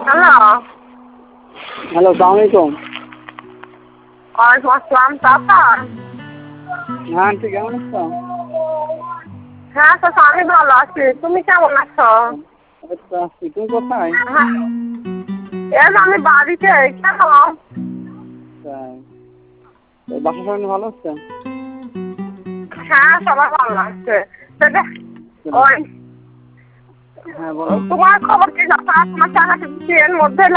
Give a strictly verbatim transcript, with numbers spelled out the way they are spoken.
Hello hello, সালাম আলাইকুম। ওয়ালাইকুম আসসালাম। চাচা, হ্যাঁ আন্টি, কেমন আছো? হ্যাঁ চাচা, আমি ভালো আছি। তুমি কেমন আছো? আচ্ছা, আছি। তুমি কোথায়? হ্যাঁ, এই যে আমি বাড়িতে। কেন? তাই, তো বাসার সবাই ভালো আছে? হ্যাঁ, সবাই ভালো আছে। সেটা ওই হ্যাঁ বলো। তোমার খবর কি চাচা? তোমার চাচা কি এর মধ্যে